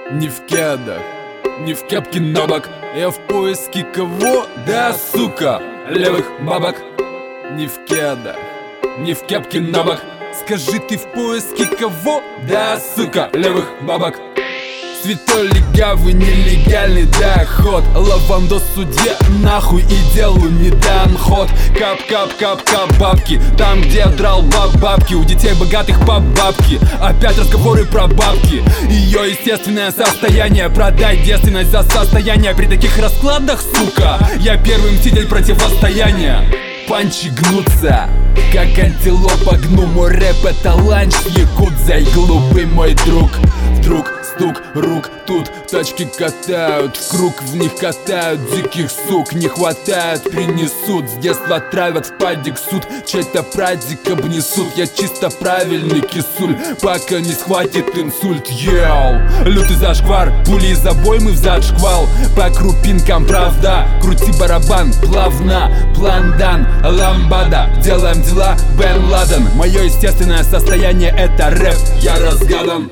Не в кедах, не в кепке на бок. Я в поиске кого? Да, сука, левых бабок. Не в кедах, не в кепке на бок. Скажи, ты в поиске кого? Да, сука, левых бабок. Святой легавый, нелегальный доход. Лавандос судье, нахуй, и делу не дан ход. Кап-кап-кап-кап бабки, там где драл бабки. У детей богатых по бабки. Опять разговоры про бабки. Ее естественное состояние. Продай девственность за состояние. При таких раскладах, сука, я первый мститель противостояния. Панчи гнутся, как антилопа гну. Мой рэп это ланч с якудзой. Глупый мой друг. Вдруг стук рук, тут тачки катают, в круг в них катают. Диких сук не хватает, принесут. С детства травят в падик суд, чей-то прадик обнесут. Я чисто правильный кисуль, пока не схватит инсульт. Йоу, лютый зашквар, пули из обоймы взад шквал. По крупинкам правда, крути барабан, плавно, план дан. Ламбада, делаем дела, Бен Ладен. Мое естественное состояние это рэп, я разгадан.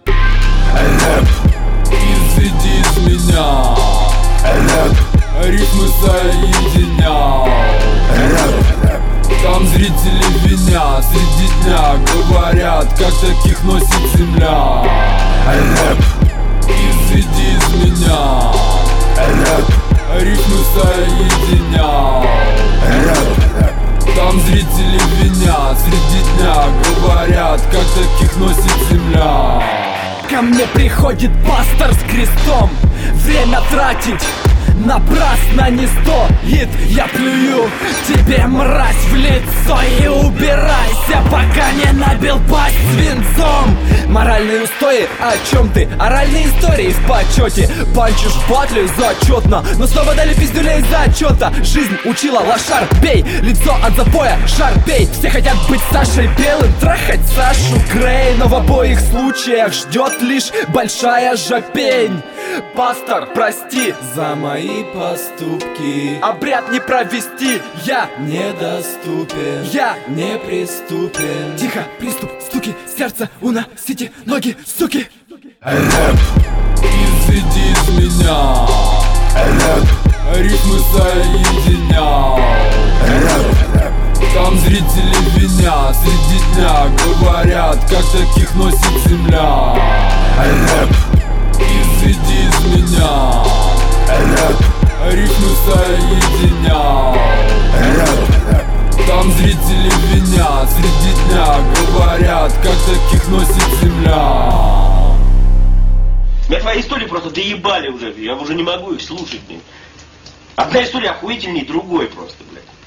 Рэп, изыди из меня. рэп, ритмы соединял. рэп, Там зрители винят, среди дня говорят, как таких носит земля. рэп, изыди из меня. рэп, ритмы соединял. рэп, Там зрители винят, среди дня говорят, как таких носит земля. Ко мне приходит пастор с крестом. Время тратить напрасно не стоит. Я плюю тебе, мразь, в лицо и убирайся, пока не набил пасть свинцом. Моральные устои, о чем ты? Оральные истории в почете. Панчишь в батле зачетно, но снова дали пиздюлей зачета. Жизнь учила лошар, бей, лицо от запоя, шар бей. Все хотят быть Сашей Белым, трахать Сашу Грей, но в обоих случаях ждет лишь большая жопень. Пастор, прости За мои поступки обряд не провести, я недоступен, Я неприступен. Тихо, приступ, стуки, сердце, уносите ноги, суки. рэп, изыди из меня. рэп, ритмы соединял. рэп, Там зрители винят, среди дня говорят, как таких носит земля. рэп, изыди из меня. рэп, ритмы соединял. рэп, Там зрители винят, среди дня говорят, как таких носит земля. Меня твои истории просто доебали уже, я уже не могу их слушать, блин. Одна история охуительней другой просто, блядь.